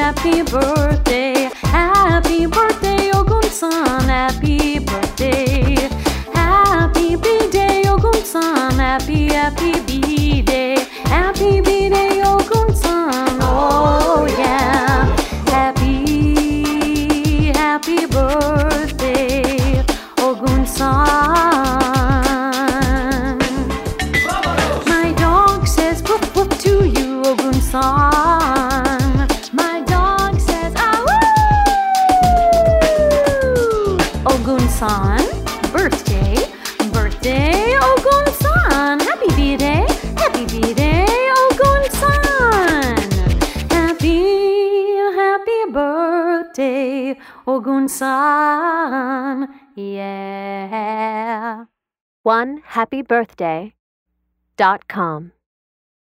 happy birthday, Ogun-san, happy birthday. Happy B-day, Ogun-san, happy B-day. Happy B-day, Ogun-san, oh yeah. Happy birthday, Ogun-san. My dog says woof woof to you, Ogun-san. My dog says ah-woo! Ogun-san, birthday, Ogun-san. Happy B-day, Ogun-san. Happy birthday, Ogun-san, yeah. OneHappyBirthday.com